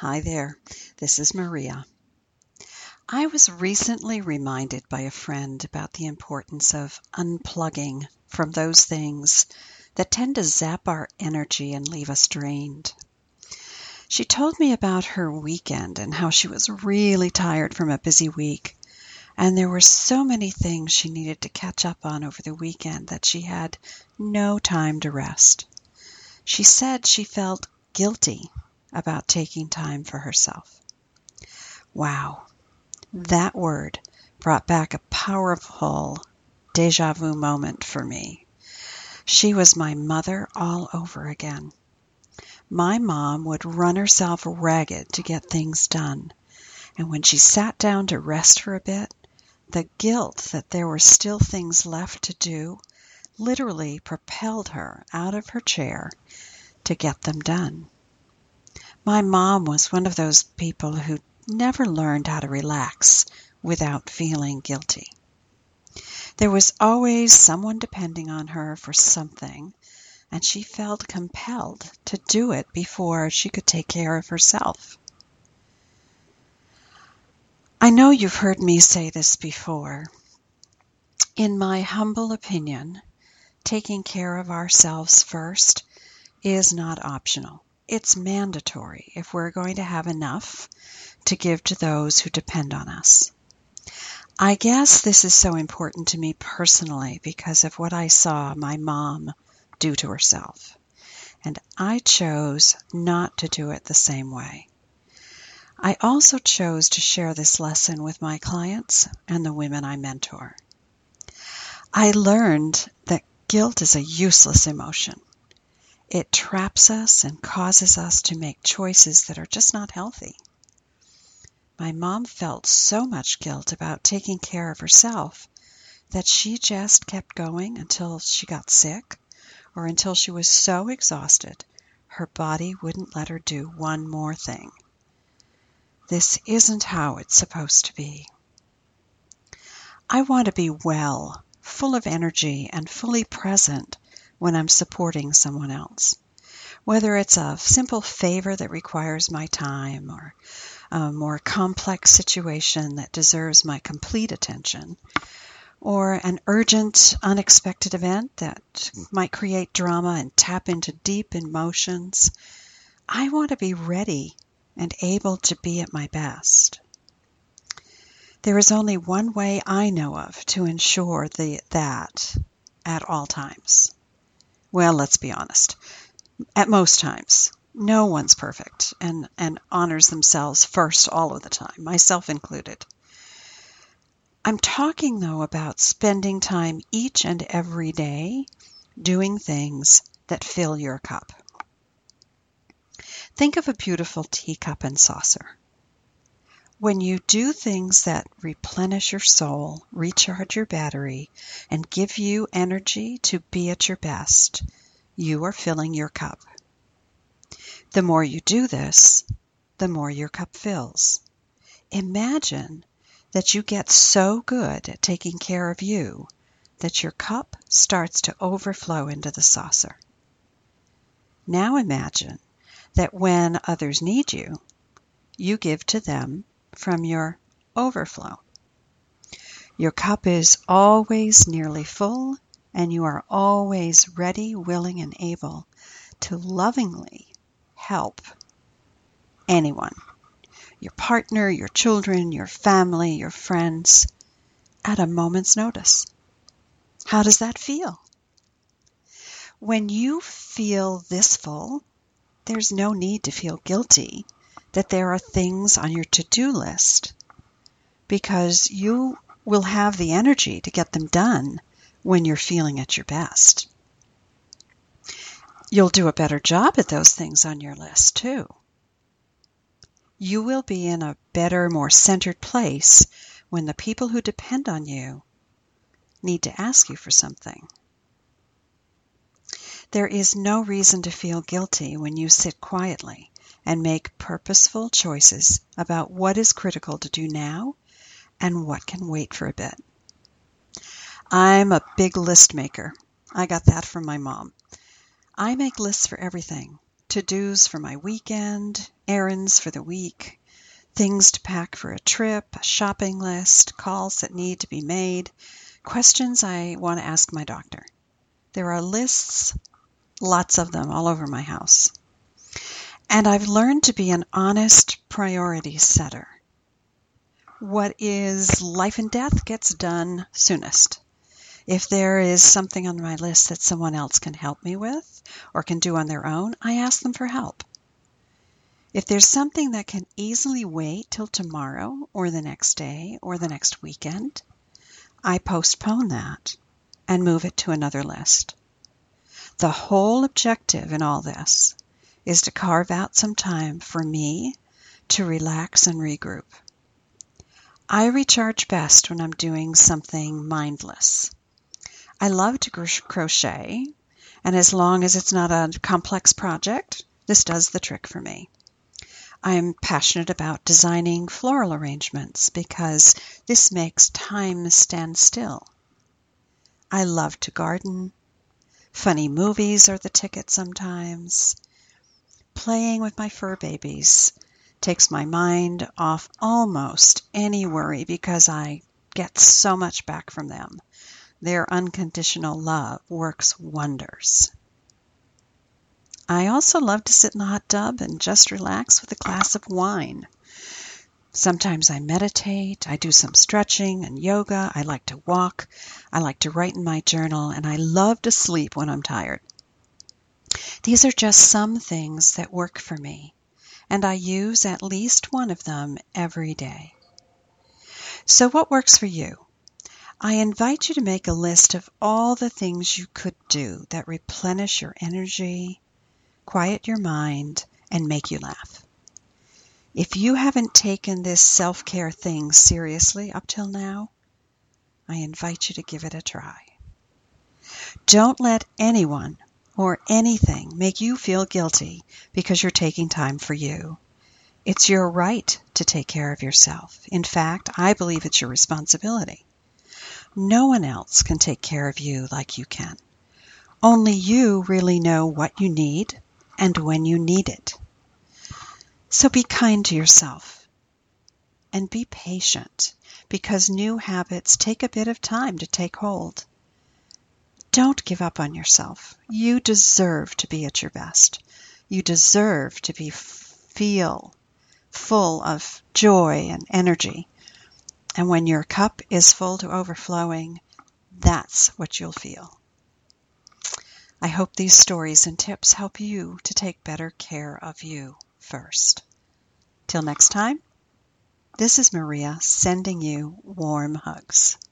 Hi there, this is Maria. I was recently reminded by a friend about the importance of unplugging from those things that tend to zap our energy and leave us drained. She told me about her weekend and how she was really tired from a busy week, and there were so many things she needed to catch up on over the weekend that she had no time to rest. She said she felt guilty about taking time for herself. Wow, that word brought back a powerful déjà vu moment for me. She was my mother all over again. My mom would run herself ragged to get things done, and when she sat down to rest for a bit, the guilt that there were still things left to do literally propelled her out of her chair to get them done. My mom was one of those people who never learned how to relax without feeling guilty. There was always someone depending on her for something, and she felt compelled to do it before she could take care of herself. I know you've heard me say this before. In my humble opinion, taking care of ourselves first is not optional. It's mandatory if we're going to have enough to give to those who depend on us. I guess this is so important to me personally because of what I saw my mom do to herself, and I chose not to do it the same way. I also chose to share this lesson with my clients and the women I mentor. I learned that guilt is a useless emotion. It traps us and causes us to make choices that are just not healthy. My mom felt so much guilt about taking care of herself that she just kept going until she got sick or until she was so exhausted her body wouldn't let her do one more thing. This isn't how it's supposed to be. I want to be well, full of energy, and fully present when I'm supporting someone else. Whether it's a simple favor that requires my time or a more complex situation that deserves my complete attention, or an urgent, unexpected event that might create drama and tap into deep emotions, I want to be ready and able to be at my best. There is only one way I know of to ensure that at all times. Well, let's be honest. At most times, no one's perfect and honors themselves first all of the time, myself included. I'm talking, though, about spending time each and every day doing things that fill your cup. Think of a beautiful teacup and saucer. When you do things that replenish your soul, recharge your battery, and give you energy to be at your best, you are filling your cup. The more you do this, the more your cup fills. Imagine that you get so good at taking care of you that your cup starts to overflow into the saucer. Now imagine that when others need you, you give to them from your overflow. Your cup is always nearly full, and you are always ready, willing, and able to lovingly help anyone. Your partner, your children, your family, your friends, at a moment's notice. How does that feel? When you feel this full, there's no need to feel guilty that there are things on your to-do list because you will have the energy to get them done when you're feeling at your best. You'll do a better job at those things on your list, too. You will be in a better, more centered place when the people who depend on you need to ask you for something. There is no reason to feel guilty when you sit quietly and make purposeful choices about what is critical to do now and what can wait for a bit. I'm a big list maker. I got that from my mom. I make lists for everything. to-dos for my weekend, errands for the week, things to pack for a trip, a shopping list, calls that need to be made, questions I want to ask my doctor. There are lists, lots of them, all over my house. And I've learned to be an honest priority setter. What is life and death gets done soonest. If there is something on my list that someone else can help me with or can do on their own, I ask them for help. If there's something that can easily wait till tomorrow or the next day or the next weekend, I postpone that and move it to another list. The whole objective in all this is to carve out some time for me to relax and regroup. I recharge best when I'm doing something mindless. I love to crochet, and as long as it's not a complex project, this does the trick for me. I'm passionate about designing floral arrangements because this makes time stand still. I love to garden. Funny movies are the ticket sometimes. Playing with my fur babies takes my mind off almost any worry because I get so much back from them. Their unconditional love works wonders. I also love to sit in the hot tub and just relax with a glass of wine. Sometimes I meditate, I do some stretching and yoga, I like to walk, I like to write in my journal, and I love to sleep when I'm tired. These are just some things that work for me, and I use at least one of them every day. So what works for you? I invite you to make a list of all the things you could do that replenish your energy, quiet your mind, and make you laugh. If you haven't taken this self-care thing seriously up till now, I invite you to give it a try. Don't let anyone or anything make you feel guilty because you're taking time for you. It's your right to take care of yourself. In fact, I believe it's your responsibility. No one else can take care of you like you can. Only you really know what you need and when you need it. So be kind to yourself and be patient because new habits take a bit of time to take hold. Don't give up on yourself. You deserve to be at your best. You deserve to feel full of joy and energy. And when your cup is full to overflowing, that's what you'll feel. I hope these stories and tips help you to take better care of you first. Till next time, this is Maria sending you warm hugs.